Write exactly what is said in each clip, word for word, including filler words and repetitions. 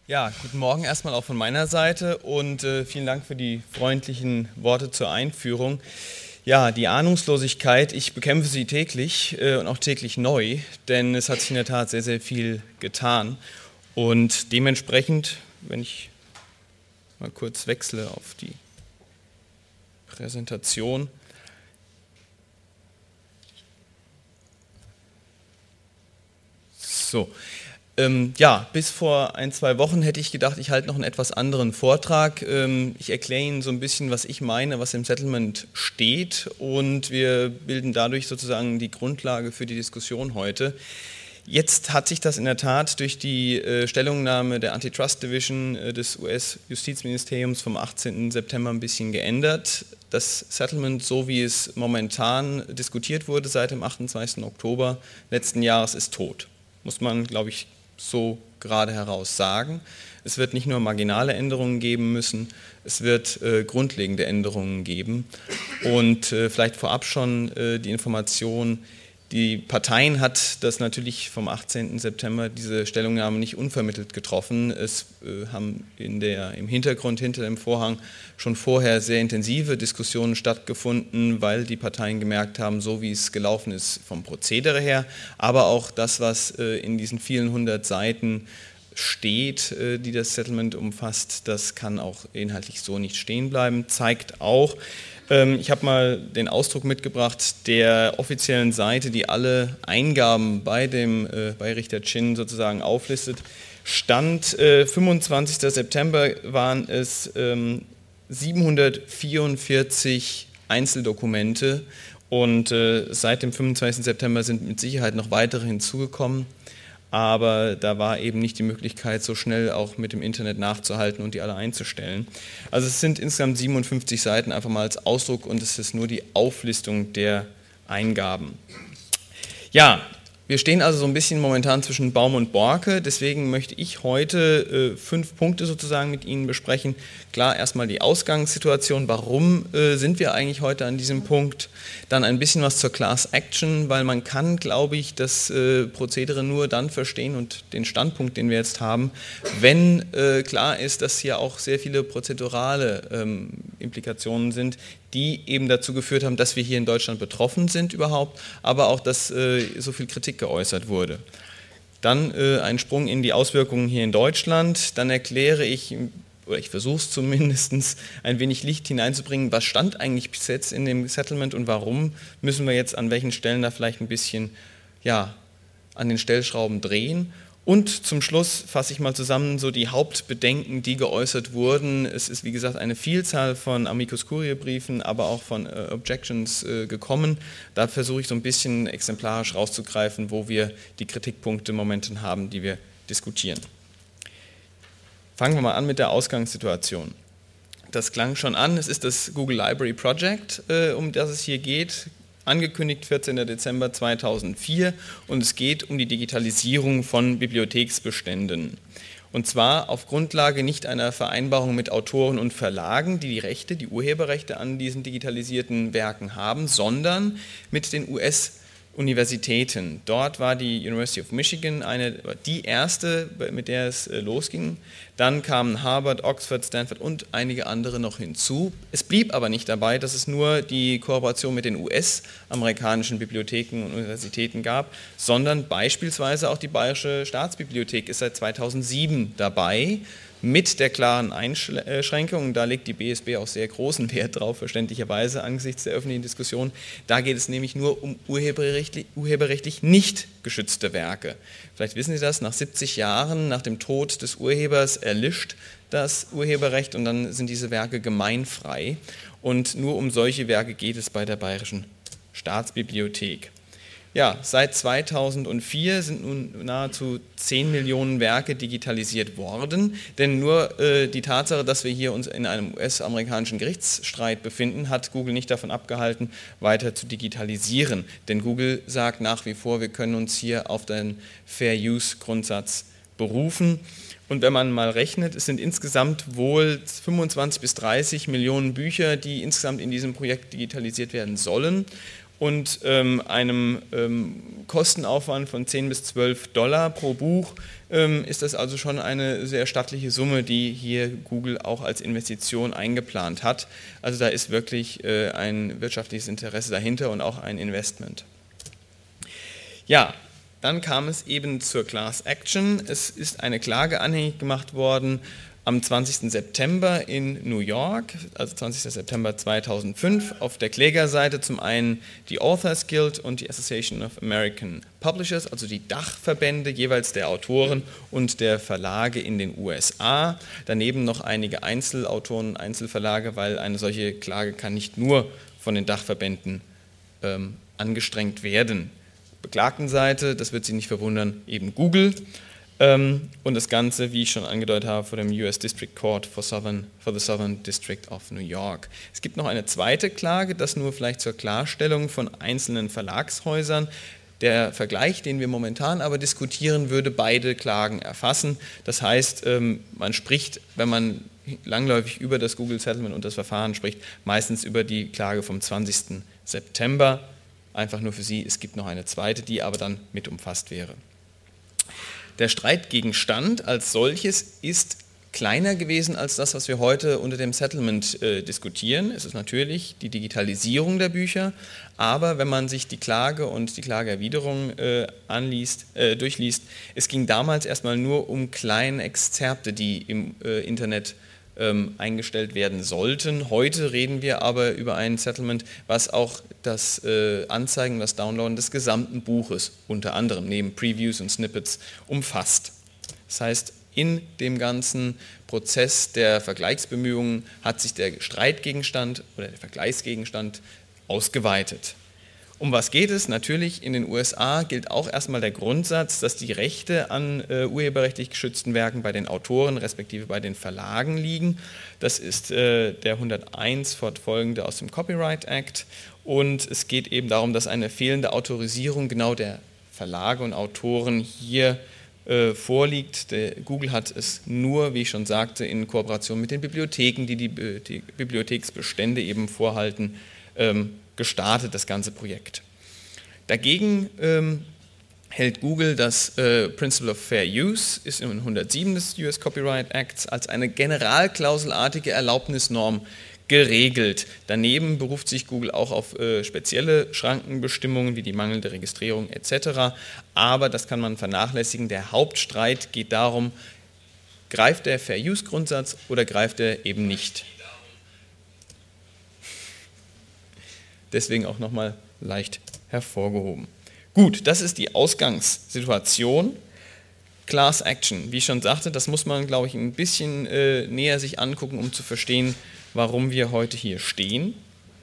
Ja, guten Morgen erstmal auch von meiner Seite und äh, vielen Dank für die freundlichen Worte zur Einführung. Ja, die Ahnungslosigkeit, ich bekämpfe sie täglich äh, und auch täglich neu, denn es hat sich in der Tat sehr, sehr viel getan. Und dementsprechend, wenn ich mal kurz wechsle auf die Präsentation. So. Ähm, ja, bis vor ein, zwei Wochen hätte ich gedacht, ich halte noch einen etwas anderen Vortrag. Ähm, ich erkläre Ihnen so ein bisschen, was ich meine, was im Settlement steht, und wir bilden dadurch sozusagen die Grundlage für die Diskussion heute. Jetzt hat sich das in der Tat durch die äh, Stellungnahme der Antitrust Division äh, des U S-Justizministeriums vom achtzehnten September ein bisschen geändert. Das Settlement, so wie es momentan diskutiert wurde seit dem achtundzwanzigsten Oktober letzten Jahres, ist tot. Muss man, glaube ich, so gerade heraus sagen. Es wird nicht nur marginale Änderungen geben müssen, es wird äh, grundlegende Änderungen geben. Und äh, vielleicht vorab schon äh, die Information: Die Parteien hat das natürlich vom achtzehnten September diese Stellungnahme nicht unvermittelt getroffen. Es äh, haben in der, im Hintergrund, hinter dem Vorhang schon vorher sehr intensive Diskussionen stattgefunden, weil die Parteien gemerkt haben, so wie es gelaufen ist vom Prozedere her, aber auch das, was äh, in diesen vielen hundert Seiten steht, äh, die das Settlement umfasst, das kann auch inhaltlich so nicht stehen bleiben, zeigt auch, ich habe mal den Ausdruck mitgebracht der offiziellen Seite, die alle Eingaben bei, dem, äh, bei Richter Chin sozusagen auflistet. Stand äh, fünfundzwanzigsten September waren es ähm, siebenhundertvierundvierzig Einzeldokumente und äh, seit dem fünfundzwanzigsten September sind mit Sicherheit noch weitere hinzugekommen. Aber da war eben nicht die Möglichkeit, so schnell auch mit dem Internet nachzuhalten und die alle einzustellen. Also es sind insgesamt siebenundfünfzig Seiten einfach mal als Ausdruck, und es ist nur die Auflistung der Eingaben. Ja, wir stehen also so ein bisschen momentan zwischen Baum und Borke, deswegen möchte ich heute äh, fünf Punkte sozusagen mit Ihnen besprechen. Klar, erstmal die Ausgangssituation, warum äh, sind wir eigentlich heute an diesem Punkt? Dann ein bisschen was zur Class Action, weil man kann, glaube ich, das äh, Prozedere nur dann verstehen und den Standpunkt, den wir jetzt haben, wenn äh, klar ist, dass hier auch sehr viele prozedurale ähm, Implikationen sind, die eben dazu geführt haben, dass wir hier in Deutschland betroffen sind überhaupt, aber auch, dass äh, so viel Kritik geäußert wurde. Dann äh, ein Sprung in die Auswirkungen hier in Deutschland. Dann erkläre ich, oder ich versuche es zumindest, ein wenig Licht hineinzubringen, was stand eigentlich bis jetzt in dem Settlement und warum müssen wir jetzt an welchen Stellen da vielleicht ein bisschen ja, an den Stellschrauben drehen. Und zum Schluss fasse ich mal zusammen so die Hauptbedenken, die geäußert wurden. Es ist, wie gesagt, eine Vielzahl von Amicus Curiae Briefen, aber auch von äh, Objections äh, gekommen. Da versuche ich so ein bisschen exemplarisch rauszugreifen, wo wir die Kritikpunkte momentan haben, die wir diskutieren. Fangen wir mal an mit der Ausgangssituation. Das klang schon an, es ist das Google Library Project, äh, um das es hier geht. Angekündigt vierzehnten Dezember zweitausendvier, und es geht um die Digitalisierung von Bibliotheksbeständen. Und zwar auf Grundlage nicht einer Vereinbarung mit Autoren und Verlagen, die die Rechte, die Urheberrechte an diesen digitalisierten Werken haben, sondern mit den U S-Universitäten. Dort war die University of Michigan eine, die erste, mit der es losging. Dann kamen Harvard, Oxford, Stanford und einige andere noch hinzu. Es blieb aber nicht dabei, dass es nur die Kooperation mit den U S-amerikanischen Bibliotheken und Universitäten gab, sondern beispielsweise auch die Bayerische Staatsbibliothek ist seit zweitausendsieben dabei, mit der klaren Einschränkung, da legt die B S B auch sehr großen Wert drauf, verständlicherweise angesichts der öffentlichen Diskussion. Da geht es nämlich nur um urheberrechtlich, urheberrechtlich nicht geschützte Werke. Vielleicht wissen Sie das, nach siebzig Jahren nach dem Tod des Urhebers erlischt das Urheberrecht und dann sind diese Werke gemeinfrei. Und nur um solche Werke geht es bei der Bayerischen Staatsbibliothek. Ja, seit zweitausendvier sind nun nahezu zehn Millionen Werke digitalisiert worden, denn nur äh, die Tatsache, dass wir hier uns in einem U S-amerikanischen Gerichtsstreit befinden, hat Google nicht davon abgehalten, weiter zu digitalisieren. Denn Google sagt nach wie vor, wir können uns hier auf den Fair-Use-Grundsatz berufen. Und wenn man mal rechnet, es sind insgesamt wohl fünfundzwanzig bis dreißig Millionen Bücher, die insgesamt in diesem Projekt digitalisiert werden sollen. und ähm, einem ähm, Kostenaufwand von zehn bis zwölf Dollar pro Buch ähm, ist das also schon eine sehr stattliche Summe, die hier Google auch als Investition eingeplant hat. Also da ist wirklich äh, ein wirtschaftliches Interesse dahinter und auch ein Investment. Ja, dann kam es eben zur Class Action. Es ist eine Klage anhängig gemacht worden am zwanzigsten September in New York, also zwanzigsten September zweitausendfünf, auf der Klägerseite zum einen die Authors Guild und die Association of American Publishers, also die Dachverbände jeweils der Autoren und der Verlage in den U S A. Daneben noch einige Einzelautoren, Einzelverlage, weil eine solche Klage kann nicht nur von den Dachverbänden ähm, angestrengt werden. Beklagtenseite, das wird Sie nicht verwundern, eben Google. Und das Ganze, wie ich schon angedeutet habe, vor dem U S District Court for, Southern, for the Southern District of New York. Es gibt noch eine zweite Klage, das nur vielleicht zur Klarstellung von einzelnen Verlagshäusern. Der Vergleich, den wir momentan aber diskutieren, würde beide Klagen erfassen. Das heißt, man spricht, wenn man langläufig über das Google Settlement und das Verfahren spricht, meistens über die Klage vom zwanzigsten September. Einfach nur für Sie, es gibt noch eine zweite, die aber dann mit umfasst wäre. Der Streitgegenstand als solches ist kleiner gewesen als das, was wir heute unter dem Settlement äh, diskutieren. Es ist natürlich die Digitalisierung der Bücher, aber wenn man sich die Klage und die Klageerwiderung äh, anliest, äh, durchliest, es ging damals erstmal nur um kleine Exzerpte, die im äh, Internet ähm, eingestellt werden sollten. Heute reden wir aber über ein Settlement, was auch das äh, Anzeigen, das Downloaden des gesamten Buches, unter anderem neben Previews und Snippets, umfasst. Das heißt, in dem ganzen Prozess der Vergleichsbemühungen hat sich der Streitgegenstand oder der Vergleichsgegenstand ausgeweitet. Um was geht es? Natürlich in den U S A gilt auch erstmal der Grundsatz, dass die Rechte an äh, urheberrechtlich geschützten Werken bei den Autoren respektive bei den Verlagen liegen. Das ist äh, der hunderteins fortfolgende aus dem Copyright Act und es geht eben darum, dass eine fehlende Autorisierung genau der Verlage und Autoren hier äh, vorliegt. Der Google hat es nur, wie ich schon sagte, in Kooperation mit den Bibliotheken, die die, die Bibliotheksbestände eben vorhalten, ähm, gestartet, das ganze Projekt. Dagegen ähm, hält Google das äh, Principle of Fair Use, ist in hundertsieben des U S Copyright Acts, als eine generalklauselartige Erlaubnisnorm geregelt. Daneben beruft sich Google auch auf äh, spezielle Schrankenbestimmungen wie die mangelnde Registrierung et cetera. Aber das kann man vernachlässigen. Der Hauptstreit geht darum, greift der Fair Use Grundsatz oder greift er eben nicht. Deswegen auch nochmal leicht hervorgehoben. Gut, das ist die Ausgangssituation. Class Action, wie ich schon sagte, das muss man, glaube ich, ein bisschen äh, näher sich angucken, um zu verstehen, warum wir heute hier stehen.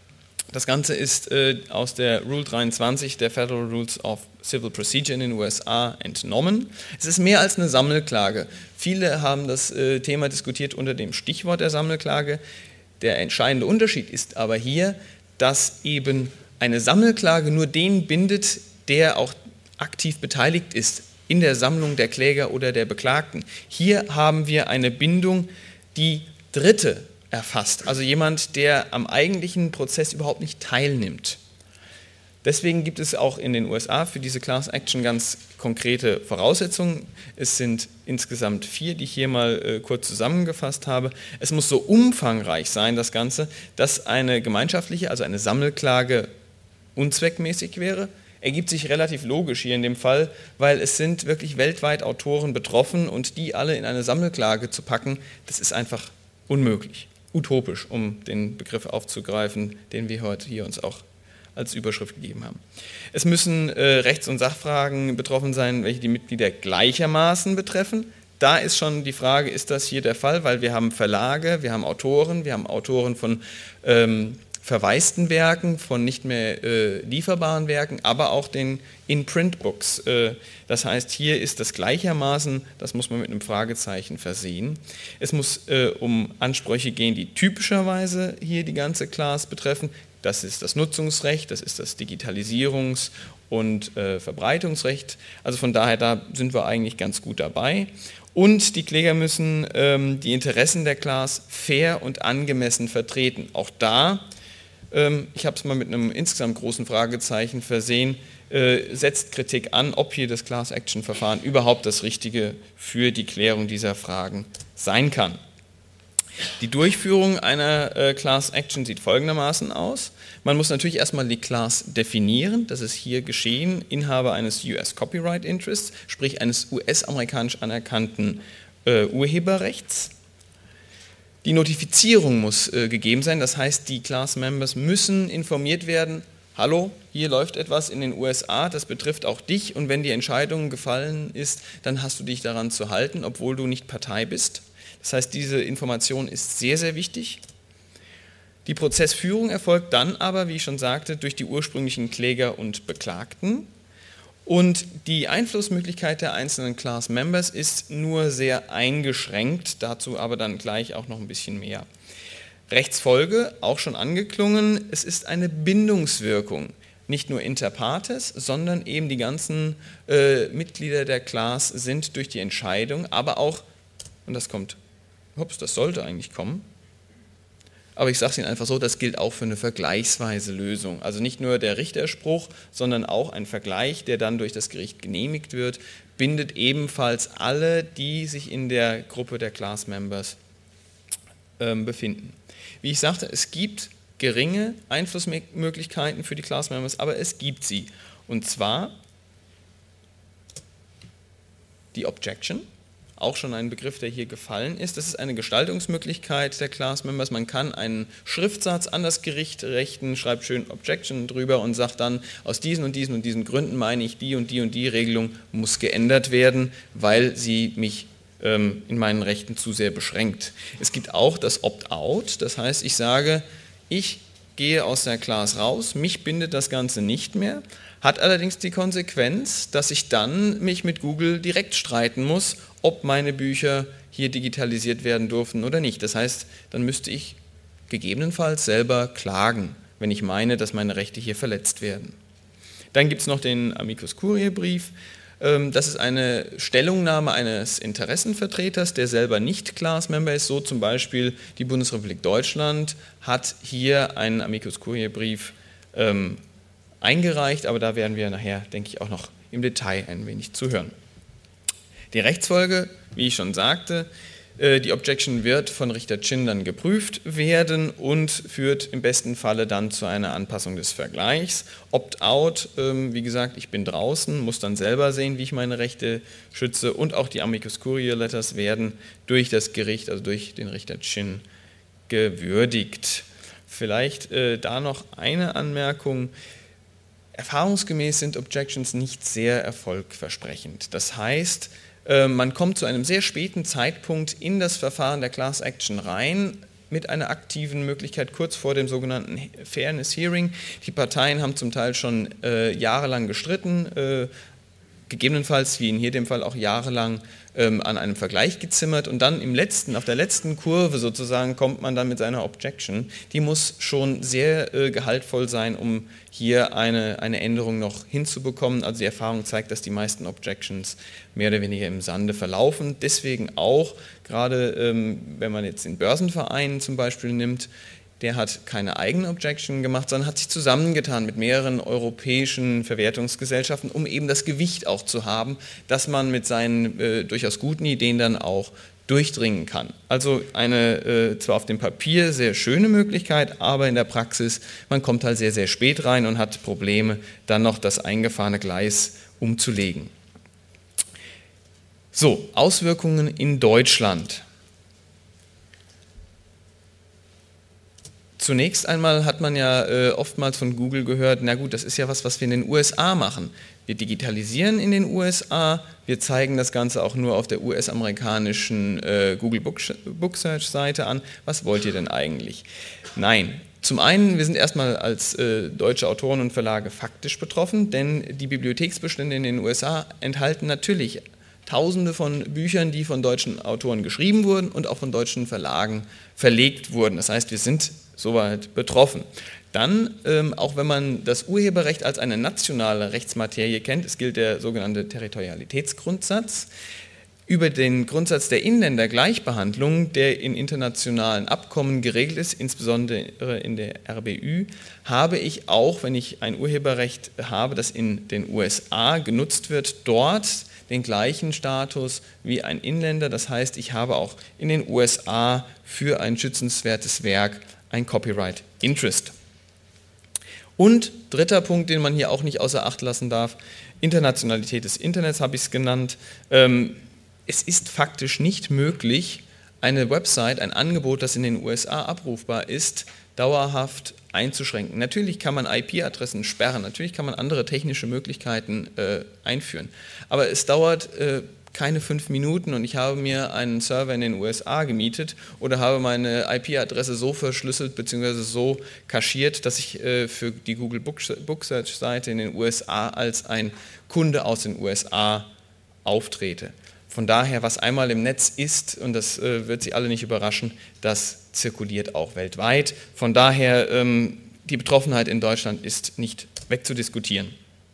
Das Ganze ist äh, aus der Rule dreiundzwanzig der Federal Rules of Civil Procedure in den U S A entnommen. Es ist mehr als eine Sammelklage. Viele haben das äh, Thema diskutiert unter dem Stichwort der Sammelklage. Der entscheidende Unterschied ist aber hier, dass eben eine Sammelklage nur den bindet, der auch aktiv beteiligt ist in der Sammlung der Kläger oder der Beklagten. Hier haben wir eine Bindung, die Dritte erfasst, also jemand, der am eigentlichen Prozess überhaupt nicht teilnimmt. Deswegen gibt es auch in den U S A für diese Class Action ganz konkrete Voraussetzungen. Es sind insgesamt vier, die ich hier mal äh, kurz zusammengefasst habe. Es muss so umfangreich sein, das Ganze, dass eine gemeinschaftliche, also eine Sammelklage unzweckmäßig wäre. Ergibt sich relativ logisch hier in dem Fall, weil es sind wirklich weltweit Autoren betroffen und die alle in eine Sammelklage zu packen, das ist einfach unmöglich, utopisch, um den Begriff aufzugreifen, den wir heute hier uns auch als Überschrift gegeben haben. Es müssen äh, Rechts- und Sachfragen betroffen sein, welche die Mitglieder gleichermaßen betreffen. Da ist schon die Frage, ist das hier der Fall, weil wir haben Verlage, wir haben Autoren, wir haben Autoren von ähm, verwaisten Werken, von nicht mehr äh, lieferbaren Werken, aber auch den In-Print-Books. Äh, das heißt, hier ist das gleichermaßen, das muss man mit einem Fragezeichen versehen. Es muss äh, um Ansprüche gehen, die typischerweise hier die ganze Class betreffen. Das ist das Nutzungsrecht, das ist das Digitalisierungs- und äh, Verbreitungsrecht. Also von daher, da sind wir eigentlich ganz gut dabei. Und die Kläger müssen ähm, die Interessen der Class fair und angemessen vertreten. Auch da ähm, ich habe es mal mit einem insgesamt großen Fragezeichen versehen, äh, setzt Kritik an, ob hier das Class-Action-Verfahren überhaupt das Richtige für die Klärung dieser Fragen sein kann. Die Durchführung einer äh, Class Action sieht folgendermaßen aus. Man muss natürlich erstmal die Class definieren. Das ist hier geschehen. Inhaber eines U S Copyright Interests, sprich eines U S-amerikanisch anerkannten äh, Urheberrechts. Die Notifizierung muss äh, gegeben sein. Das heißt, die Class Members müssen informiert werden. Hallo, hier läuft etwas in den U S A, das betrifft auch dich. Und wenn die Entscheidung gefallen ist, dann hast du dich daran zu halten, obwohl du nicht Partei bist. Das heißt, diese Information ist sehr, sehr wichtig. Die Prozessführung erfolgt dann aber, wie ich schon sagte, durch die ursprünglichen Kläger und Beklagten. Und die Einflussmöglichkeit der einzelnen Class Members ist nur sehr eingeschränkt, dazu aber dann gleich auch noch ein bisschen mehr. Rechtsfolge, auch schon angeklungen, es ist eine Bindungswirkung. Nicht nur inter partes, sondern eben die ganzen äh, Mitglieder der Class sind durch die Entscheidung, aber auch, und das kommt, ups, das sollte eigentlich kommen, aber ich sage es Ihnen einfach so, das gilt auch für eine vergleichsweise Lösung. Also nicht nur der Richterspruch, sondern auch ein Vergleich, der dann durch das Gericht genehmigt wird, bindet ebenfalls alle, die sich in der Gruppe der Class Members ähm, befinden. Wie ich sagte, es gibt geringe Einflussmöglichkeiten für die Class Members, aber es gibt sie. Und zwar die Objection. Auch schon ein Begriff, der hier gefallen ist. Das ist eine Gestaltungsmöglichkeit der Class Members. Man kann einen Schriftsatz an das Gericht richten, schreibt schön Objection drüber und sagt dann, aus diesen und diesen und diesen Gründen meine ich, die und die und die Regelung muss geändert werden, weil sie mich ähm, in meinen Rechten zu sehr beschränkt. Es gibt auch das Opt-out, das heißt, ich sage, ich gehe aus der Class raus, mich bindet das Ganze nicht mehr, hat allerdings die Konsequenz, dass ich dann mich mit Google direkt streiten muss, ob meine Bücher hier digitalisiert werden dürfen oder nicht. Das heißt, dann müsste ich gegebenenfalls selber klagen, wenn ich meine, dass meine Rechte hier verletzt werden. Dann gibt es noch den Amicus Curiae Brief. Das ist eine Stellungnahme eines Interessenvertreters, der selber nicht Class-Member ist. So zum Beispiel die Bundesrepublik Deutschland hat hier einen Amicus Curiae Brief ähm, eingereicht, aber da werden wir nachher, denke ich, auch noch im Detail ein wenig zu hören. Die Rechtsfolge, wie ich schon sagte, die Objection wird von Richter Chin dann geprüft werden und führt im besten Falle dann zu einer Anpassung des Vergleichs. Opt-out, wie gesagt, ich bin draußen, muss dann selber sehen, wie ich meine Rechte schütze, und auch die Amicus Curiae Letters werden durch das Gericht, also durch den Richter Chin, gewürdigt. Vielleicht äh, da noch eine Anmerkung. Erfahrungsgemäß sind Objections nicht sehr erfolgversprechend. Das heißt, man kommt zu einem sehr späten Zeitpunkt in das Verfahren der Class Action rein, mit einer aktiven Möglichkeit kurz vor dem sogenannten Fairness Hearing. Die Parteien haben zum Teil schon äh, jahrelang gestritten, äh, gegebenenfalls, wie in hier dem Fall, auch jahrelang ähm, an einem Vergleich gezimmert, und dann im letzten, auf der letzten Kurve sozusagen kommt man dann mit seiner Objection. Die muss schon sehr äh, gehaltvoll sein, um hier eine, eine Änderung noch hinzubekommen. Also die Erfahrung zeigt, dass die meisten Objections mehr oder weniger im Sande verlaufen. Deswegen auch, gerade ähm, wenn man jetzt den Börsenverein zum Beispiel nimmt, der hat keine eigene Objection gemacht, sondern hat sich zusammengetan mit mehreren europäischen Verwertungsgesellschaften, um eben das Gewicht auch zu haben, dass man mit seinen äh, durchaus guten Ideen dann auch durchdringen kann. Also eine äh, zwar auf dem Papier sehr schöne Möglichkeit, aber in der Praxis, man kommt halt sehr, sehr spät rein und hat Probleme, dann noch das eingefahrene Gleis umzulegen. So, Auswirkungen in Deutschland. Zunächst einmal hat man ja äh, oftmals von Google gehört, na gut, das ist ja was, was wir in den U S A machen. Wir digitalisieren in den U S A, wir zeigen das Ganze auch nur auf der U S-amerikanischen äh, Google Book, Book Search Seite an. Was wollt ihr denn eigentlich? Nein. Zum einen, wir sind erstmal als äh, deutsche Autoren und Verlage faktisch betroffen, denn die Bibliotheksbestände in den U S A enthalten natürlich Tausende von Büchern, die von deutschen Autoren geschrieben wurden und auch von deutschen Verlagen verlegt wurden. Das heißt, wir sind soweit betroffen. Dann, ähm, auch wenn man das Urheberrecht als eine nationale Rechtsmaterie kennt, es gilt der sogenannte Territorialitätsgrundsatz, Über den Grundsatz der Inländergleichbehandlung, der in internationalen Abkommen geregelt ist, insbesondere in der R B Ü, habe ich auch, wenn ich ein Urheberrecht habe, das in den U S A genutzt wird, dort den gleichen Status wie ein Inländer. Das heißt, ich habe auch in den U S A für ein schützenswertes Werk ein Copyright Interest. Und dritter Punkt, den man hier auch nicht außer Acht lassen darf, Internationalität des Internets habe ich es genannt. Ähm, Es ist faktisch nicht möglich, eine Website, ein Angebot, das in den U S A abrufbar ist, dauerhaft einzuschränken. Natürlich kann man I P-Adressen sperren, natürlich kann man andere technische Möglichkeiten äh, einführen, aber es dauert äh, keine fünf Minuten und ich habe mir einen Server in den U S A gemietet oder habe meine I P-Adresse so verschlüsselt bzw. so kaschiert, dass ich äh, für die Google Book Search-Seite in den U S A als ein Kunde aus den U S A auftrete. Von daher, was einmal im Netz ist, und das äh, wird Sie alle nicht überraschen, das zirkuliert auch weltweit. Von daher, ähm, die Betroffenheit in Deutschland ist nicht wegzudiskutieren.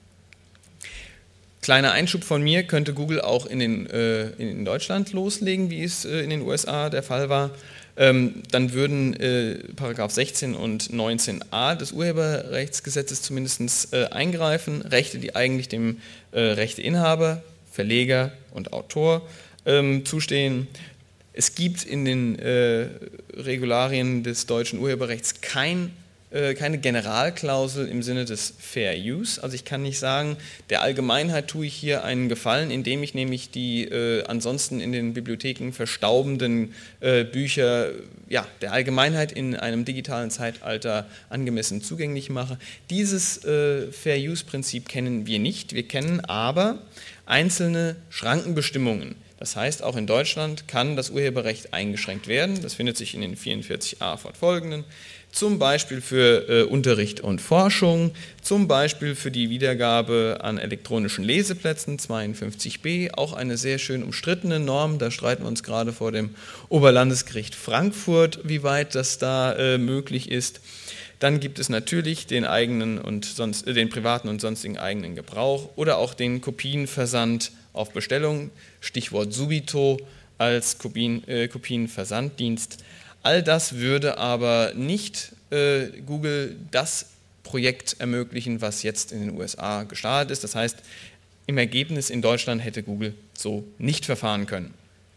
Kleiner Einschub von mir, könnte Google auch in, den, äh, in Deutschland loslegen, wie es äh, in den U S A der Fall war. Ähm, dann würden äh, Paragraph sechzehn und neunzehn a des Urheberrechtsgesetzes zumindest äh, eingreifen, Rechte, die eigentlich dem äh, Rechteinhaber, Verleger und Autor ähm, zustehen. Es gibt in den äh, Regularien des deutschen Urheberrechts kein, äh, keine Generalklausel im Sinne des Fair Use. Also ich kann nicht sagen, der Allgemeinheit tue ich hier einen Gefallen, indem ich nämlich die äh, ansonsten in den Bibliotheken verstaubenden äh, Bücher ja, der Allgemeinheit in einem digitalen Zeitalter angemessen zugänglich mache. Dieses äh, Fair Use-Prinzip kennen wir nicht. Wir kennen aber einzelne Schrankenbestimmungen. Das heißt, auch in Deutschland kann das Urheberrecht eingeschränkt werden. Das findet sich in den vierundvierzig a fortfolgenden. Zum Beispiel für äh, Unterricht und Forschung, zum Beispiel für die Wiedergabe an elektronischen Leseplätzen, zweiundfünfzig b, auch eine sehr schön umstrittene Norm. Da streiten wir uns gerade vor dem Oberlandesgericht Frankfurt, wie weit das da äh, möglich ist. Dann gibt es natürlich den eigenen und sonst, äh, den privaten und sonstigen eigenen Gebrauch oder auch den Kopienversand auf Bestellung, Stichwort Subito als Kopien, äh, Kopienversanddienst. All das würde aber nicht äh, Google das Projekt ermöglichen, was jetzt in den U S A gestartet ist. Das heißt, im Ergebnis in Deutschland hätte Google so nicht verfahren können.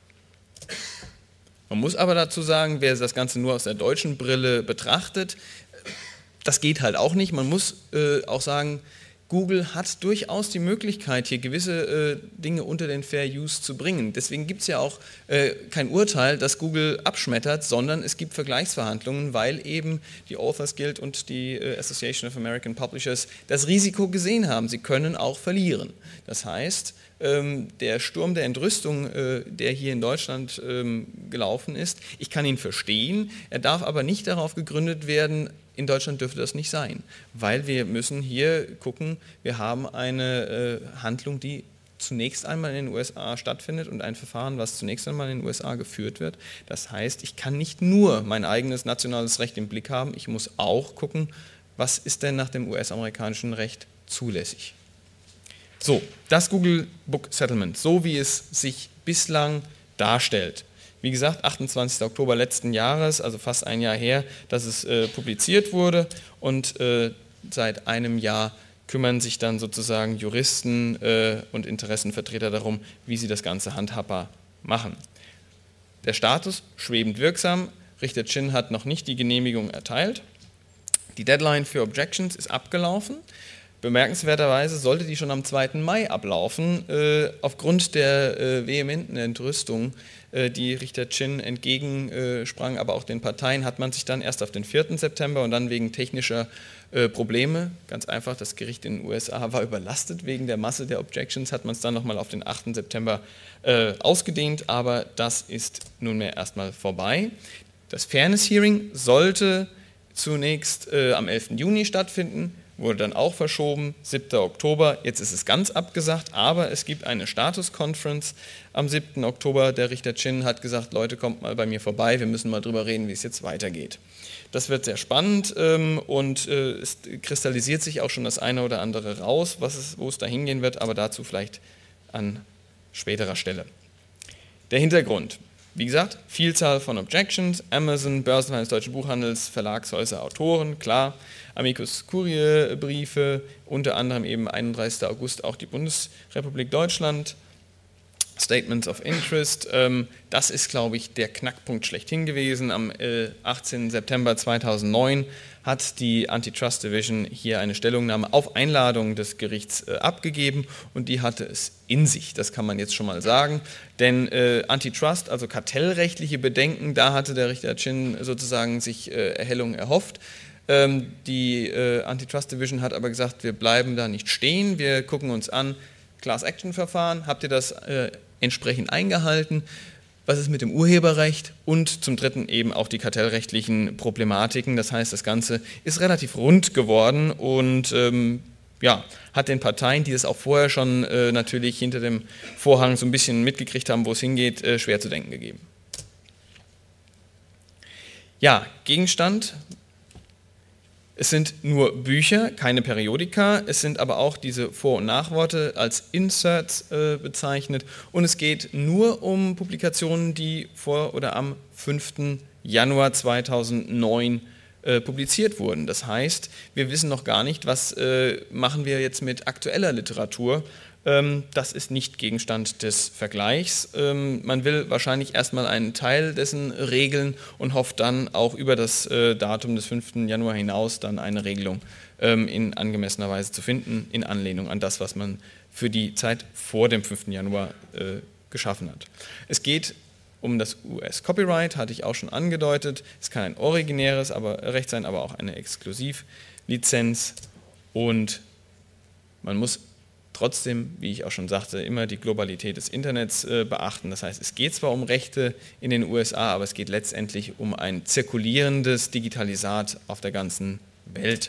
Man muss aber dazu sagen, wer das Ganze nur aus der deutschen Brille betrachtet, das geht halt auch nicht. Man muss äh, auch sagen, Google hat durchaus die Möglichkeit, hier gewisse äh, Dinge unter den Fair Use zu bringen. Deswegen gibt es ja auch äh, kein Urteil, das Google abschmettert, sondern es gibt Vergleichsverhandlungen, weil eben die Authors Guild und die äh, Association of American Publishers das Risiko gesehen haben, sie können auch verlieren. Das heißt, ähm, der Sturm der Entrüstung, äh, der hier in Deutschland ähm, gelaufen ist, ich kann ihn verstehen, er darf aber nicht darauf gegründet werden, in Deutschland dürfte das nicht sein, weil wir müssen hier gucken, wir haben eine äh, Handlung, die zunächst einmal in den U S A stattfindet und ein Verfahren, was zunächst einmal in den U S A geführt wird. Das heißt, ich kann nicht nur mein eigenes nationales Recht im Blick haben, ich muss auch gucken, was ist denn nach dem U S-amerikanischen Recht zulässig. So, das Google Book Settlement, so wie es sich bislang darstellt. Wie gesagt, achtundzwanzigster Oktober letzten Jahres, also fast ein Jahr her, dass es äh, publiziert wurde und äh, seit einem Jahr kümmern sich dann sozusagen Juristen äh, und Interessenvertreter darum, wie sie das Ganze handhabbar machen. Der Status schwebend wirksam, Richter Chin hat noch nicht die Genehmigung erteilt. Die Deadline für Objections ist abgelaufen. Bemerkenswerterweise sollte die schon am zweiten Mai ablaufen. Äh, aufgrund der äh, vehementen Entrüstung, äh, die Richter Chin entgegensprang, aber auch den Parteien, hat man sich dann erst auf den vierten September und dann wegen technischer äh, Probleme, ganz einfach, das Gericht in den U S A war überlastet wegen der Masse der Objections, hat man es dann nochmal auf den achten September äh, ausgedehnt, aber das ist nunmehr erstmal vorbei. Das Fairness Hearing sollte zunächst äh, am elften Juni stattfinden, wurde dann auch verschoben, siebter Oktober, jetzt ist es ganz abgesagt, aber es gibt eine Status-Conference am siebten Oktober. Der Richter Chin hat gesagt, Leute, kommt mal bei mir vorbei, wir müssen mal drüber reden, wie es jetzt weitergeht. Das wird sehr spannend ähm, und äh, es kristallisiert sich auch schon das eine oder andere raus, was es, wo es da hingehen wird, aber dazu vielleicht an späterer Stelle. Der Hintergrund. Wie gesagt, Vielzahl von Objections, Amazon, Börsenverein des Deutschen Buchhandels, Verlagshäuser, Autoren, klar, Amicus Curiae Briefe, unter anderem eben einunddreißigster August auch die Bundesrepublik Deutschland, Statements of Interest, ähm, das ist, glaube ich, der Knackpunkt schlechthin gewesen. Am äh, achtzehnten September zweitausendneun hat die Antitrust Division hier eine Stellungnahme auf Einladung des Gerichts äh, abgegeben und die hatte es in sich, das kann man jetzt schon mal sagen. Denn äh, Antitrust, also kartellrechtliche Bedenken, da hatte der Richter Chin sozusagen sich äh, Erhellung erhofft. Ähm, die äh, Antitrust Division hat aber gesagt, wir bleiben da nicht stehen, wir gucken uns an, Class-Action-Verfahren, habt ihr das äh, entsprechend eingehalten? Was ist mit dem Urheberrecht? Und zum Dritten eben auch die kartellrechtlichen Problematiken. Das heißt, das Ganze ist relativ rund geworden und ähm, ja, hat den Parteien, die das auch vorher schon äh, natürlich hinter dem Vorhang so ein bisschen mitgekriegt haben, wo es hingeht, äh, schwer zu denken gegeben. Ja, Gegenstand. Es sind nur Bücher, keine Periodika, es sind aber auch diese Vor- und Nachworte als Inserts äh, bezeichnet und es geht nur um Publikationen, die vor oder am fünften Januar zweitausendneun äh, publiziert wurden. Das heißt, wir wissen noch gar nicht, was äh, machen wir jetzt mit aktueller Literatur. Das ist nicht Gegenstand des Vergleichs. Man will wahrscheinlich erstmal einen Teil dessen regeln und hofft dann auch über das Datum des fünften Januar hinaus dann eine Regelung in angemessener Weise zu finden, in Anlehnung an das, was man für die Zeit vor dem fünften Januar geschaffen hat. Es geht um das U S-Copyright, hatte ich auch schon angedeutet. Es kann ein originäres aber Recht sein, aber auch eine Exklusivlizenz und man muss trotzdem, wie ich auch schon sagte, immer die Globalität des Internets äh, beachten. Das heißt, es geht zwar um Rechte in den U S A, aber es geht letztendlich um ein zirkulierendes Digitalisat auf der ganzen Welt.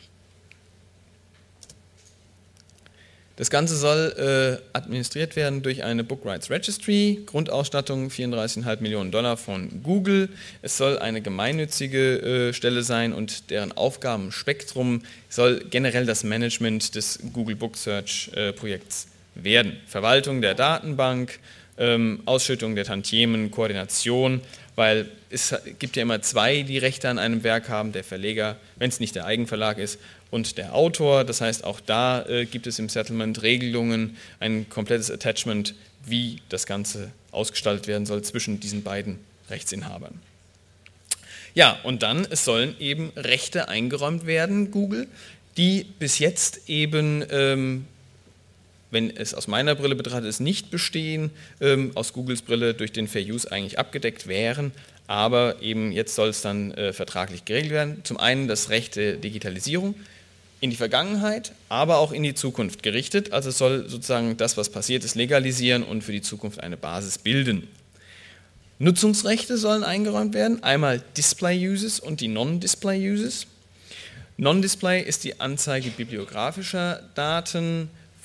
Das Ganze soll äh, administriert werden durch eine Book Rights Registry, Grundausstattung vierunddreißig Komma fünf Millionen Dollar von Google. Es soll eine gemeinnützige äh, Stelle sein und deren Aufgabenspektrum soll generell das Management des Google Book Search äh, Projekts werden. Verwaltung der Datenbank, ähm, Ausschüttung der Tantiemen, Koordination, weil es gibt ja immer zwei, die Rechte an einem Werk haben, der Verleger, wenn es nicht der Eigenverlag ist, und der Autor. Das heißt, auch da äh, gibt es im Settlement Regelungen, ein komplettes Attachment, wie das Ganze ausgestaltet werden soll zwischen diesen beiden Rechtsinhabern. Ja, und dann, es sollen eben Rechte eingeräumt werden, Google, die bis jetzt eben, ähm, wenn es aus meiner Brille betrachtet ist, nicht bestehen, ähm, aus Googles Brille durch den Fair Use eigentlich abgedeckt wären. Aber eben jetzt soll es dann äh, vertraglich geregelt werden. Zum einen das Recht der Digitalisierung in die Vergangenheit, aber auch in die Zukunft gerichtet. Also es soll sozusagen das, was passiert ist, legalisieren und für die Zukunft eine Basis bilden. Nutzungsrechte sollen eingeräumt werden, einmal Display-Uses und die Non-Display-Uses. Non-Display ist die Anzeige bibliografischer Daten,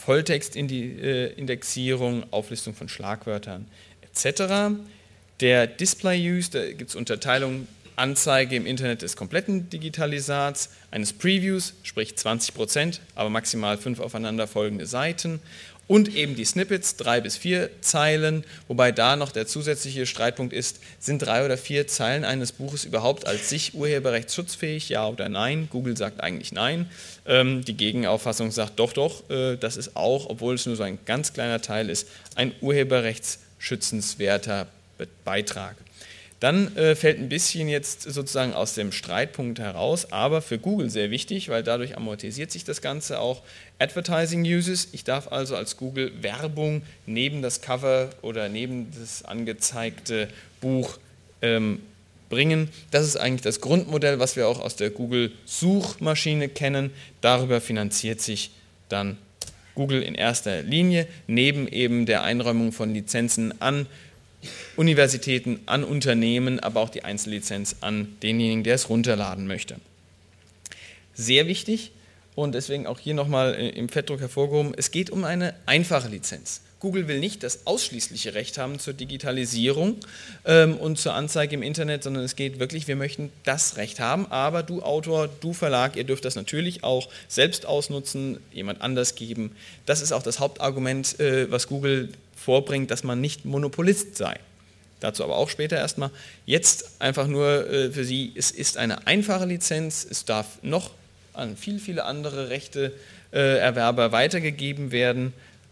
Volltextindexierung, Auflistung von Schlagwörtern et cetera. Der Display-Use, da gibt es Unterteilung, Anzeige im Internet des kompletten Digitalisats, eines Previews, sprich zwanzig Prozent, aber maximal fünf aufeinanderfolgende Seiten und eben die Snippets, drei bis vier Zeilen, wobei da noch der zusätzliche Streitpunkt ist, sind drei oder vier Zeilen eines Buches überhaupt als sich urheberrechtsschutzfähig, ja oder nein? Google sagt eigentlich nein. Ähm, die Gegenauffassung sagt doch, doch, äh, das ist auch, obwohl es nur so ein ganz kleiner Teil ist, ein urheberrechtsschützenswerter Beitrag. Dann äh, fällt ein bisschen jetzt sozusagen aus dem Streitpunkt heraus, aber für Google sehr wichtig, weil dadurch amortisiert sich das Ganze auch Advertising Uses. Ich darf also als Google Werbung neben das Cover oder neben das angezeigte Buch ähm, bringen. Das ist eigentlich das Grundmodell, was wir auch aus der Google-Suchmaschine kennen. Darüber finanziert sich dann Google in erster Linie, neben eben der Einräumung von Lizenzen an Universitäten, an Unternehmen, aber auch die Einzellizenz an denjenigen, der es runterladen möchte. Sehr wichtig und deswegen auch hier nochmal im Fettdruck hervorgehoben, es geht um eine einfache Lizenz. Google will nicht das ausschließliche Recht haben zur Digitalisierung ähm, und zur Anzeige im Internet, sondern es geht wirklich, wir möchten das Recht haben, aber du Autor, du Verlag, ihr dürft das natürlich auch selbst ausnutzen, jemand anders geben. Das ist auch das Hauptargument, äh, was Google vorbringt, dass man nicht Monopolist sei. Dazu aber auch später erstmal. Jetzt einfach nur äh, für Sie, es ist eine einfache Lizenz, es darf noch an viele, viele andere Rechteerwerber äh, weitergegeben werden.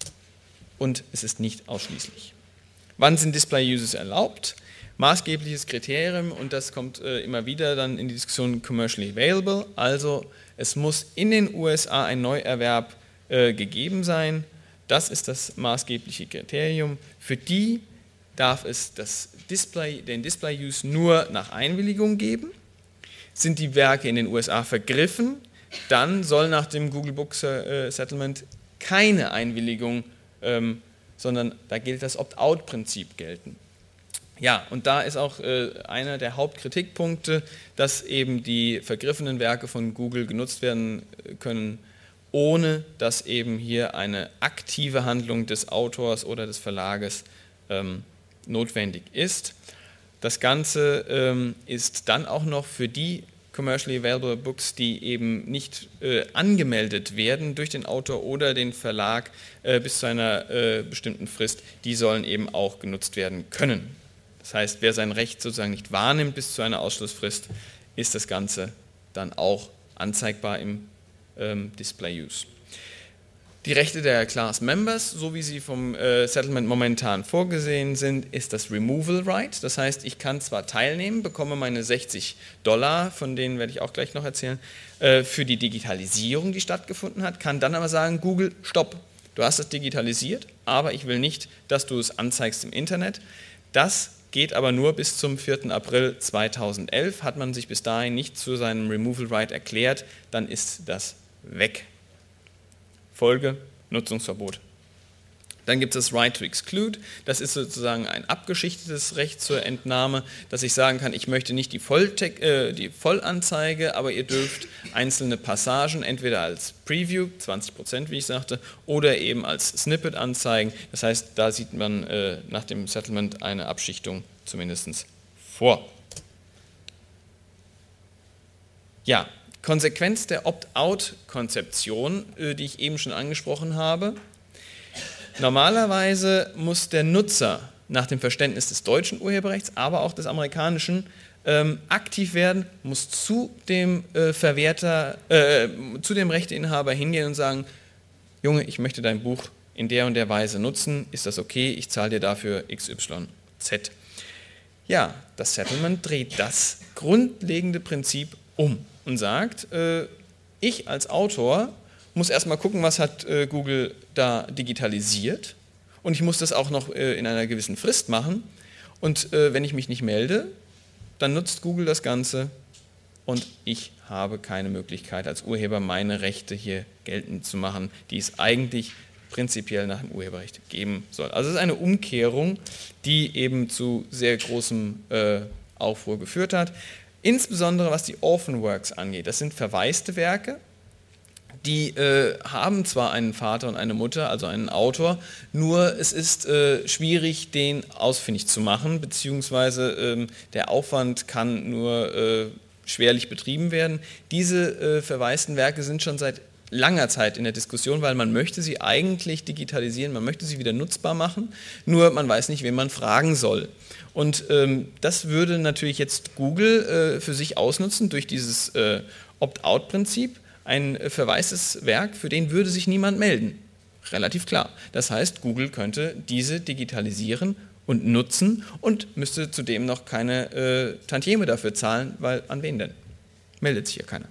Und es ist nicht ausschließlich. Wann sind Display-Uses erlaubt? Maßgebliches Kriterium, und das kommt äh, immer wieder dann in die Diskussion commercially available, also es muss in den U S A ein Neuerwerb äh, gegeben sein, das ist das maßgebliche Kriterium. Für die darf es das Display, den Display-Use nur nach Einwilligung geben. Sind die Werke in den U S A vergriffen, dann soll nach dem Google Book äh, Settlement keine Einwilligung Ähm, sondern da gilt das Opt-out-Prinzip gelten. Ja, und da ist auch äh, einer der Hauptkritikpunkte, dass eben die vergriffenen Werke von Google genutzt werden können, ohne dass eben hier eine aktive Handlung des Autors oder des Verlages ähm, notwendig ist. Das Ganze ähm, ist dann auch noch für die commercially available books, die eben nicht äh, angemeldet werden durch den Autor oder den Verlag äh, bis zu einer äh, bestimmten Frist, die sollen eben auch genutzt werden können. Das heißt, wer sein Recht sozusagen nicht wahrnimmt bis zu einer Ausschlussfrist, ist das Ganze dann auch anzeigbar im ähm, Display-Use. Die Rechte der Class Members, so wie sie vom äh, Settlement momentan vorgesehen sind, ist das Removal Right. Das heißt, ich kann zwar teilnehmen, bekomme meine sechzig Dollar, von denen werde ich auch gleich noch erzählen, äh, für die Digitalisierung, die stattgefunden hat, kann dann aber sagen, Google, stopp, du hast es digitalisiert, aber ich will nicht, dass du es anzeigst im Internet. Das geht aber nur bis zum vierten April zweitausendelf. Hat man sich bis dahin nicht zu seinem Removal Right erklärt, dann ist das weg. Folge, Nutzungsverbot. Dann gibt es das Right to Exclude, das ist sozusagen ein abgeschichtetes Recht zur Entnahme, dass ich sagen kann, ich möchte nicht die, Volltek- äh, die Vollanzeige, aber ihr dürft einzelne Passagen entweder als Preview, zwanzig Prozent wie ich sagte, oder eben als Snippet anzeigen. Das heißt, da sieht man äh, nach dem Settlement eine Abschichtung zumindest vor. Ja, Konsequenz der Opt-out-Konzeption, die ich eben schon angesprochen habe. Normalerweise muss der Nutzer nach dem Verständnis des deutschen Urheberrechts, aber auch des amerikanischen, ähm, aktiv werden, muss zu dem äh, Verwerter, äh, zu dem Rechteinhaber hingehen und sagen, Junge, ich möchte dein Buch in der und der Weise nutzen, ist das okay, ich zahle dir dafür X Y Z. Ja, das Settlement dreht das grundlegende Prinzip um und sagt, äh, ich als Autor muss erstmal gucken, was hat äh, Google da digitalisiert und ich muss das auch noch äh, in einer gewissen Frist machen und äh, wenn ich mich nicht melde, dann nutzt Google das Ganze und ich habe keine Möglichkeit als Urheber meine Rechte hier geltend zu machen, die es eigentlich prinzipiell nach dem Urheberrecht geben soll. Also es ist eine Umkehrung, die eben zu sehr großem äh, Aufruhr geführt hat. Insbesondere was die Orphan Works angeht, das sind verwaiste Werke, die äh, haben zwar einen Vater und eine Mutter, also einen Autor, nur es ist äh, schwierig, den ausfindig zu machen, beziehungsweise ähm, der Aufwand kann nur äh, schwerlich betrieben werden. Diese äh, verwaisten Werke sind schon seit langer Zeit in der Diskussion, weil man möchte sie eigentlich digitalisieren, man möchte sie wieder nutzbar machen, nur man weiß nicht, wen man fragen soll. Und ähm, das würde natürlich jetzt Google äh, für sich ausnutzen durch dieses äh, Opt-out-Prinzip. Ein äh, verwaistes Werk, für den würde sich niemand melden. Relativ klar. Das heißt, Google könnte diese digitalisieren und nutzen und müsste zudem noch keine äh, Tantieme dafür zahlen, weil an wen denn? Meldet sich ja keiner.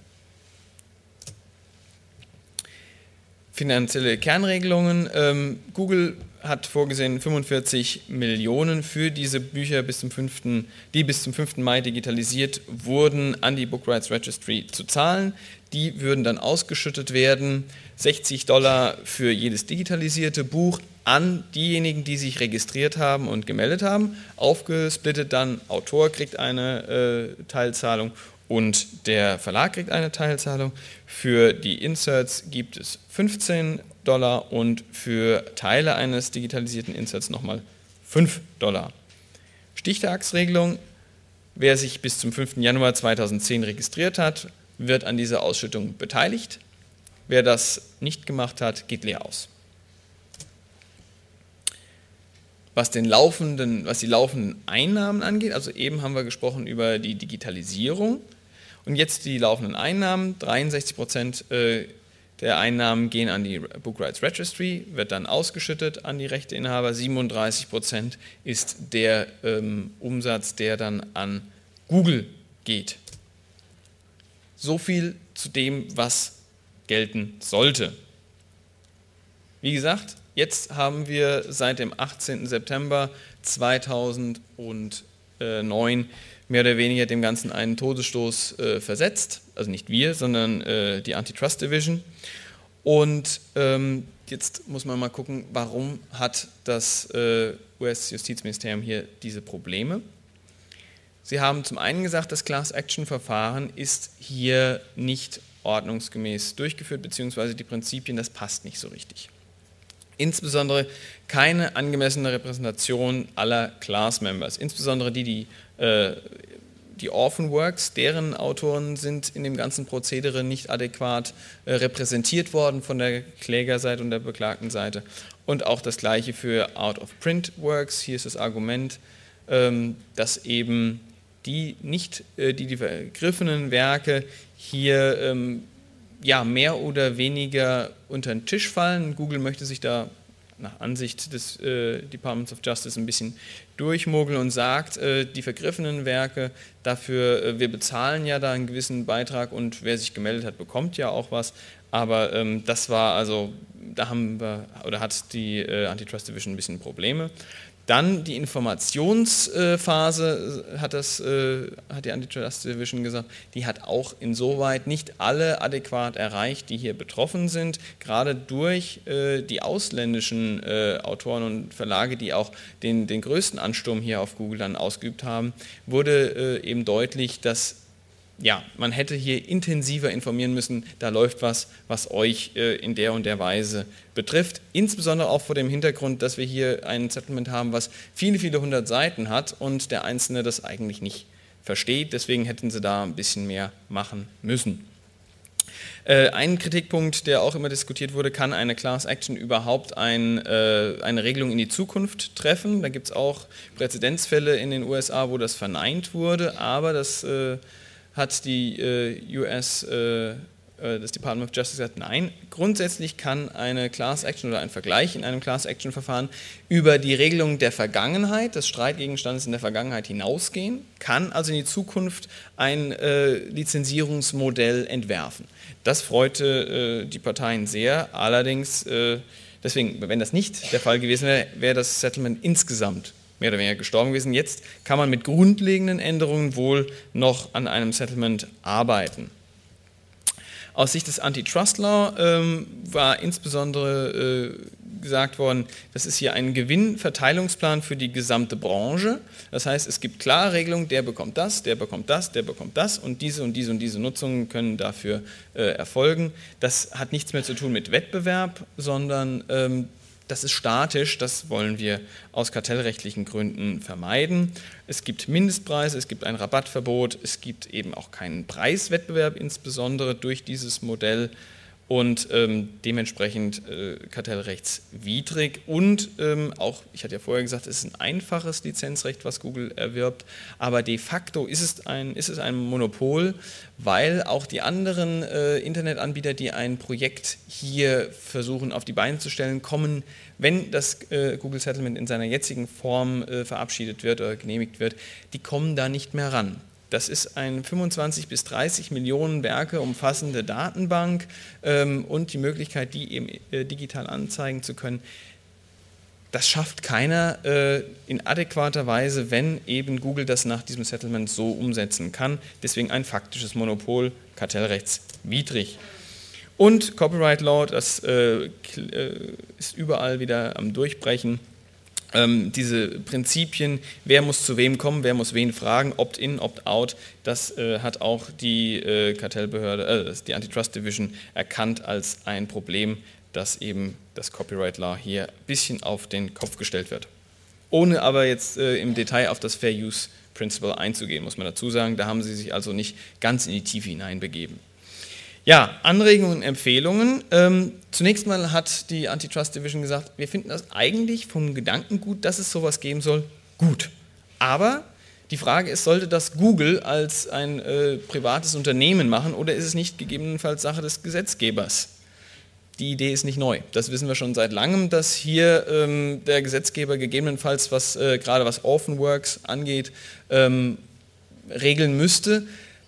Finanzielle Kernregelungen. Ähm, Google hat vorgesehen fünfundvierzig Millionen für diese Bücher, bis zum fünften, die bis zum fünften Mai digitalisiert wurden, an die Book Rights Registry zu zahlen. Die würden dann ausgeschüttet werden, sechzig Dollar für jedes digitalisierte Buch an diejenigen, die sich registriert haben und gemeldet haben. Aufgesplittet dann, Autor kriegt eine äh, Teilzahlung und der Verlag kriegt eine Teilzahlung. Für die Inserts gibt es fünfzehn Dollar und für Teile eines digitalisierten Inserts nochmal fünf Dollar. Stichtagsregelung: Wer sich bis zum fünften Januar zweitausendzehn registriert hat, wird an dieser Ausschüttung beteiligt. Wer das nicht gemacht hat, geht leer aus. Was, den laufenden, was die laufenden Einnahmen angeht, also eben haben wir gesprochen über die Digitalisierung und jetzt die laufenden Einnahmen. dreiundsechzig Prozent der Einnahmen gehen an die Book Rights Registry, wird dann ausgeschüttet an die Rechteinhaber. siebenunddreißig Prozent ist der ähm, Umsatz, der dann an Google geht. So viel zu dem, was gelten sollte. Wie gesagt, jetzt haben wir seit dem achtzehnten September zweitausendneun mehr oder weniger dem Ganzen einen Todesstoß äh, versetzt. Also nicht wir, sondern äh, die Antitrust Division. Und ähm, jetzt muss man mal gucken, warum hat das äh, U S-Justizministerium hier diese Probleme? Sie haben zum einen gesagt, das Class-Action-Verfahren ist hier nicht ordnungsgemäß durchgeführt, beziehungsweise die Prinzipien, das passt nicht so richtig. Insbesondere keine angemessene Repräsentation aller Class-Members, insbesondere die, die, äh, die Orphan Works, deren Autoren sind in dem ganzen Prozedere nicht adäquat äh, repräsentiert worden von der Klägerseite und der beklagten Seite. Und auch das Gleiche für Out-of-Print-Works. Hier ist das Argument, ähm, dass eben die nicht, äh, die, die vergriffenen Werke hier ähm, ja, mehr oder weniger unter den Tisch fallen. Google möchte sich da nach Ansicht des äh, Departments of Justice ein bisschen durchmogeln und sagt, äh, die vergriffenen Werke, dafür, äh, wir bezahlen ja da einen gewissen Beitrag und wer sich gemeldet hat, bekommt ja auch was. Aber ähm, das war also, da haben wir, oder hat die äh, Antitrust Division ein bisschen Probleme. Dann die Informationsphase, äh, hat, das, äh, hat die Antitrust Division gesagt, die hat auch insoweit nicht alle adäquat erreicht, die hier betroffen sind. Gerade durch äh, die ausländischen äh, Autoren und Verlage, die auch den, den größten Ansturm hier auf Google dann ausgeübt haben, wurde äh, eben deutlich, dass ja, man hätte hier intensiver informieren müssen, da läuft was, was euch äh, in der und der Weise betrifft. Insbesondere auch vor dem Hintergrund, dass wir hier ein Settlement haben, was viele, viele hundert Seiten hat und der Einzelne das eigentlich nicht versteht. Deswegen hätten sie da ein bisschen mehr machen müssen. Äh, ein Kritikpunkt, der auch immer diskutiert wurde: Kann eine Class Action überhaupt ein, äh, eine Regelung in die Zukunft treffen? Da gibt es auch Präzedenzfälle in den U S A, wo das verneint wurde, aber das äh, hat die äh, U S, äh, das Department of Justice gesagt, nein, grundsätzlich kann eine Class Action oder ein Vergleich in einem Class Action Verfahren über die Regelung der Vergangenheit, des Streitgegenstandes in der Vergangenheit hinausgehen, kann also in die Zukunft ein äh, Lizenzierungsmodell entwerfen. Das freute äh, die Parteien sehr, allerdings, äh, deswegen, wenn das nicht der Fall gewesen wäre, wäre das Settlement insgesamt mehr oder weniger gestorben gewesen. Jetzt kann man mit grundlegenden Änderungen wohl noch an einem Settlement arbeiten. Aus Sicht des Antitrust Law ähm, war insbesondere äh, gesagt worden, das ist hier ein Gewinnverteilungsplan für die gesamte Branche. Das heißt, es gibt klare Regelungen, der bekommt das, der bekommt das, der bekommt das und diese und diese und diese Nutzungen können dafür äh, erfolgen. Das hat nichts mehr zu tun mit Wettbewerb, sondern ähm, das ist statisch, das wollen wir aus kartellrechtlichen Gründen vermeiden. Es gibt Mindestpreise, es gibt ein Rabattverbot, es gibt eben auch keinen Preiswettbewerb, insbesondere durch dieses Modell und ähm, dementsprechend äh, kartellrechtswidrig. Und ähm, auch, ich hatte ja vorher gesagt, es ist ein einfaches Lizenzrecht, was Google erwirbt, aber de facto ist es ein, ist es ein Monopol, weil auch die anderen äh, Internetanbieter, die ein Projekt hier versuchen auf die Beine zu stellen, kommen, wenn das äh, Google Settlement in seiner jetzigen Form äh, verabschiedet wird oder genehmigt wird, die kommen da nicht mehr ran. Das ist eine fünfundzwanzig bis dreißig Millionen Werke umfassende Datenbank ähm, und die Möglichkeit, die eben äh, digital anzeigen zu können. Das schafft keiner äh, in adäquater Weise, wenn eben Google das nach diesem Settlement so umsetzen kann. Deswegen ein faktisches Monopol, kartellrechtswidrig. Und Copyright Law, das äh, ist überall wieder am Durchbrechen. ähm, diese Prinzipien, wer muss zu wem kommen, wer muss wen fragen, Opt-in, Opt-out, das äh, hat auch die äh, Kartellbehörde, äh, die Antitrust Division erkannt als ein Problem, dass eben das Copyright Law hier ein bisschen auf den Kopf gestellt wird. Ohne aber jetzt äh, im Detail auf das Fair Use Principle einzugehen, muss man dazu sagen. Da haben sie sich also nicht ganz in die Tiefe hineinbegeben. Ja, Anregungen und Empfehlungen. Ähm, zunächst mal hat die Antitrust Division gesagt, wir finden das eigentlich vom Gedankengut, dass es sowas geben soll, gut. Aber die Frage ist, sollte das Google als ein äh, privates Unternehmen machen oder ist es nicht gegebenenfalls Sache des Gesetzgebers? Die Idee ist nicht neu. Das wissen wir schon seit langem, dass hier ähm, der Gesetzgeber gegebenenfalls, was äh, gerade was Orphanworks angeht, ähm, regeln müsste.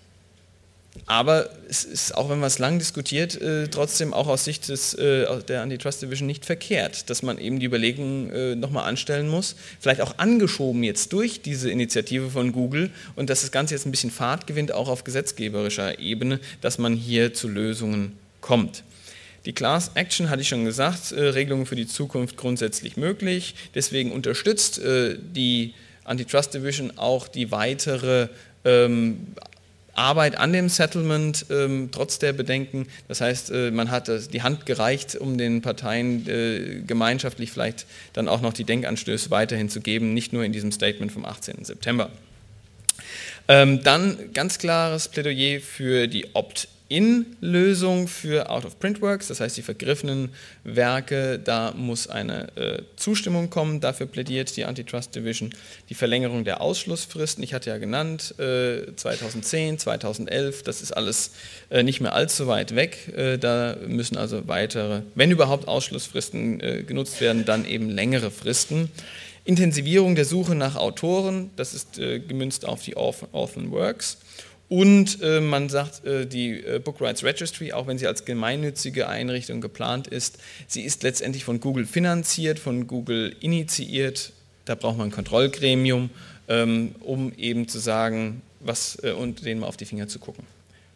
Aber es ist, auch wenn man es lang diskutiert, äh, trotzdem auch aus Sicht des, äh, der Antitrust Division nicht verkehrt, dass man eben die Überlegung äh, nochmal anstellen muss, vielleicht auch angeschoben jetzt durch diese Initiative von Google und dass das Ganze jetzt ein bisschen Fahrt gewinnt, auch auf gesetzgeberischer Ebene, dass man hier zu Lösungen kommt. Die Class Action, hatte ich schon gesagt, äh, Regelungen für die Zukunft grundsätzlich möglich. Deswegen unterstützt äh, die Antitrust Division auch die weitere ähm, Arbeit an dem Settlement, ähm, trotz der Bedenken. Das heißt, äh, man hat äh, die Hand gereicht, um den Parteien äh, gemeinschaftlich vielleicht dann auch noch die Denkanstöße weiterhin zu geben, nicht nur in diesem Statement vom achtzehnten September. Ähm, dann ganz klares Plädoyer für die Opt-in-Lösung für Out-of-Print-Works, das heißt die vergriffenen Werke, da muss eine äh, Zustimmung kommen, dafür plädiert die Antitrust Division. Die Verlängerung der Ausschlussfristen, ich hatte ja genannt, äh, zweitausendzehn, zweitausendelf, das ist alles äh, nicht mehr allzu weit weg, äh, da müssen also weitere, wenn überhaupt Ausschlussfristen äh, genutzt werden, dann eben längere Fristen. Intensivierung der Suche nach Autoren, das ist äh, gemünzt auf die Orphan Works. Und äh, man sagt, äh, die äh, Book Rights Registry, auch wenn sie als gemeinnützige Einrichtung geplant ist, sie ist letztendlich von Google finanziert, von Google initiiert. Da braucht man ein Kontrollgremium, ähm, um eben zu sagen, was äh, und denen mal auf die Finger zu gucken.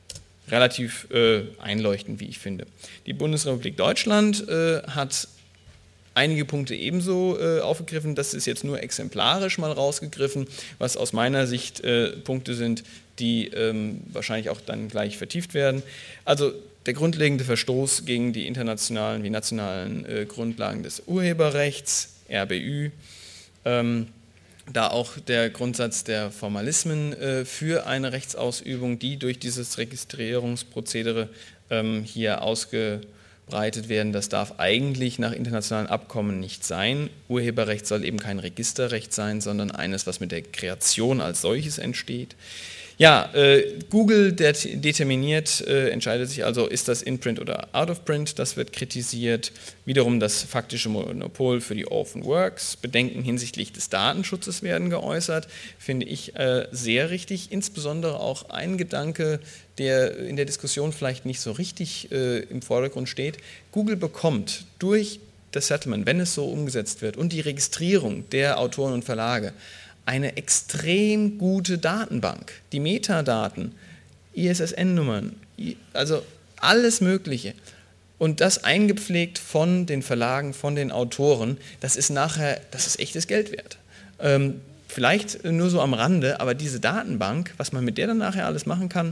Relativ äh, einleuchtend, wie ich finde. Die Bundesrepublik Deutschland äh, hat einige Punkte ebenso äh, aufgegriffen, das ist jetzt nur exemplarisch mal rausgegriffen, was aus meiner Sicht äh, Punkte sind, die ähm, wahrscheinlich auch dann gleich vertieft werden. Also der grundlegende Verstoß gegen die internationalen wie nationalen äh, Grundlagen des Urheberrechts, R B Ü, ähm, da auch der Grundsatz der Formalismen äh, für eine Rechtsausübung, die durch dieses Registrierungsprozedere ähm, hier ausge breitet werden, das darf eigentlich nach internationalen Abkommen nicht sein. Urheberrecht soll eben kein Registerrecht sein, sondern eines, was mit der Kreation als solches entsteht. Ja, äh, Google determiniert, äh, entscheidet sich also, ist das In-Print oder Out-of-Print, das wird kritisiert. Wiederum das faktische Monopol für die Orphan Works. Bedenken hinsichtlich des Datenschutzes werden geäußert, finde ich äh, sehr richtig. Insbesondere auch ein Gedanke, der in der Diskussion vielleicht nicht so richtig äh, im Vordergrund steht. Google bekommt durch das Settlement, wenn es so umgesetzt wird, und die Registrierung der Autoren und Verlage, eine extrem gute Datenbank. Die Metadaten, I S S N-Nummern, also alles Mögliche. Und das eingepflegt von den Verlagen, von den Autoren, das ist nachher, das ist echtes Geld wert. Ähm, vielleicht nur so am Rande, aber diese Datenbank, was man mit der dann nachher alles machen kann,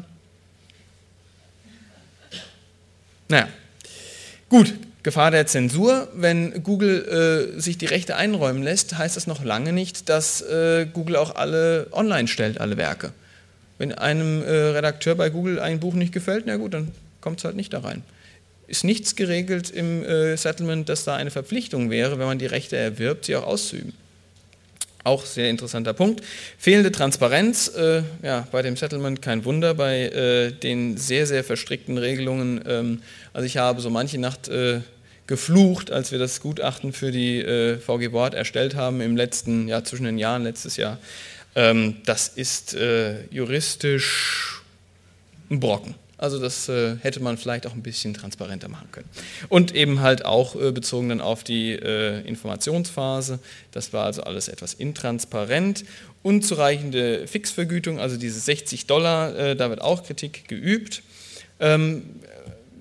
naja, gut. Gefahr der Zensur, wenn Google äh, sich die Rechte einräumen lässt, heißt das noch lange nicht, dass äh, Google auch alle online stellt, alle Werke. Wenn einem äh, Redakteur bei Google ein Buch nicht gefällt, na gut, dann kommt es halt nicht da rein. Ist nichts geregelt im äh, Settlement, dass da eine Verpflichtung wäre, wenn man die Rechte erwirbt, sie auch auszuüben. Auch sehr interessanter Punkt. Fehlende Transparenz, äh, ja, bei dem Settlement kein Wunder, bei äh, den sehr, sehr verstrickten Regelungen. Ähm, also ich habe so manche Nacht äh, geflucht, als wir das Gutachten für die äh, V G Board erstellt haben im letzten Jahr, zwischen den Jahren, letztes Jahr. Ähm, das ist äh, juristisch ein Brocken. Also das äh, hätte man vielleicht auch ein bisschen transparenter machen können. Und eben halt auch äh, bezogen dann auf die äh, Informationsphase. Das war also alles etwas intransparent. Unzureichende Fixvergütung, also diese sechzig Dollar, äh, da wird auch Kritik geübt. Ähm,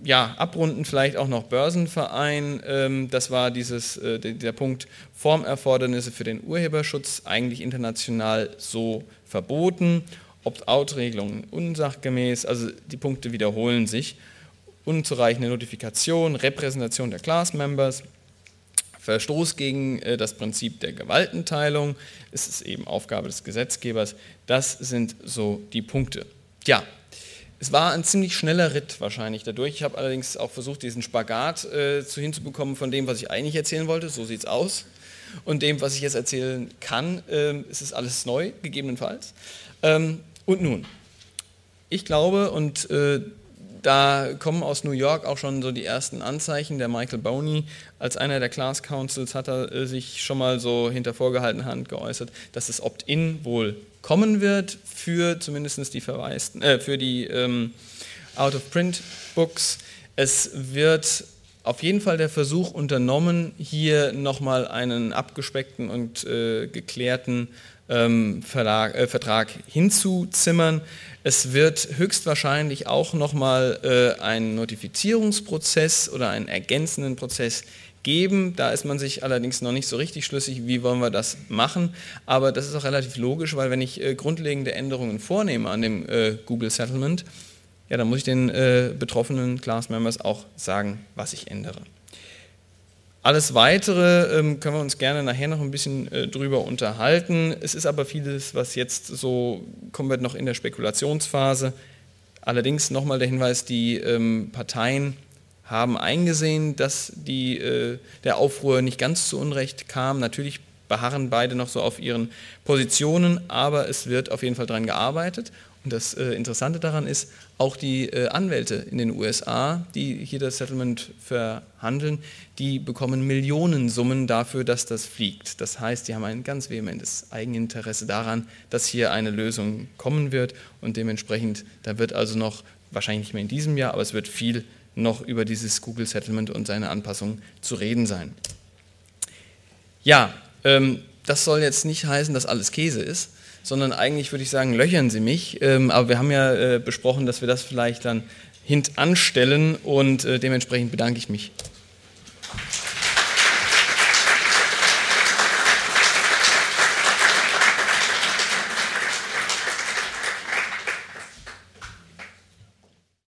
ja, abrunden vielleicht auch noch Börsenverein. Ähm, das war dieses, äh, der Punkt Formerfordernisse für den Urheberschutz, eigentlich international so verboten. Opt-out-Regelungen unsachgemäß, also die Punkte wiederholen sich. Unzureichende Notifikation, Repräsentation der Class-Members, Verstoß gegen äh, das Prinzip der Gewaltenteilung, es ist eben Aufgabe des Gesetzgebers. Das sind so die Punkte. Ja, es war ein ziemlich schneller Ritt wahrscheinlich dadurch. Ich habe allerdings auch versucht, diesen Spagat äh, zu hinzubekommen von dem, was ich eigentlich erzählen wollte, so sieht es aus, und dem, was ich jetzt erzählen kann. Ähm, es ist alles neu, gegebenenfalls. Ähm, und nun, ich glaube, und äh, da kommen aus New York auch schon so die ersten Anzeichen. Der Michael Boney, als einer der Class Councils, hat er äh, sich schon mal so hinter vorgehaltener Hand geäußert, dass das Opt-in wohl kommen wird für zumindest die verwaisten, äh, für die ähm, Out-of-Print-Books. Es wird auf jeden Fall der Versuch unternommen, hier nochmal einen abgespeckten und äh, geklärten ähm, Verlag, äh, Vertrag hinzuzimmern. Es wird höchstwahrscheinlich auch nochmal äh, einen Notifizierungsprozess oder einen ergänzenden Prozess geben. Da ist man sich allerdings noch nicht so richtig schlüssig, wie wollen wir das machen. Aber das ist auch relativ logisch, weil wenn ich äh, grundlegende Änderungen vornehme an dem äh, Google Settlement, ja, dann muss ich den äh, betroffenen Class Members auch sagen, was ich ändere. Alles Weitere ähm, können wir uns gerne nachher noch ein bisschen äh, drüber unterhalten. Es ist aber vieles, was jetzt so, kommen wir noch in der Spekulationsphase. Allerdings nochmal der Hinweis, die ähm, Parteien haben eingesehen, dass die, äh, der Aufruhr nicht ganz zu Unrecht kam. Natürlich beharren beide noch so auf ihren Positionen, aber es wird auf jeden Fall daran gearbeitet. Und das äh, Interessante daran ist, auch die äh, Anwälte in den U S A, die hier das Settlement verhandeln, die bekommen Millionensummen dafür, dass das fliegt. Das heißt, die haben ein ganz vehementes Eigeninteresse daran, dass hier eine Lösung kommen wird und dementsprechend, da wird also noch, wahrscheinlich nicht mehr in diesem Jahr, aber es wird viel noch über dieses Google Settlement und seine Anpassung zu reden sein. Ja, ähm, das soll jetzt nicht heißen, dass alles Käse ist, sondern eigentlich würde ich sagen, löchern Sie mich. Ähm, aber wir haben ja äh, besprochen, dass wir das vielleicht dann hintanstellen und äh, dementsprechend bedanke ich mich.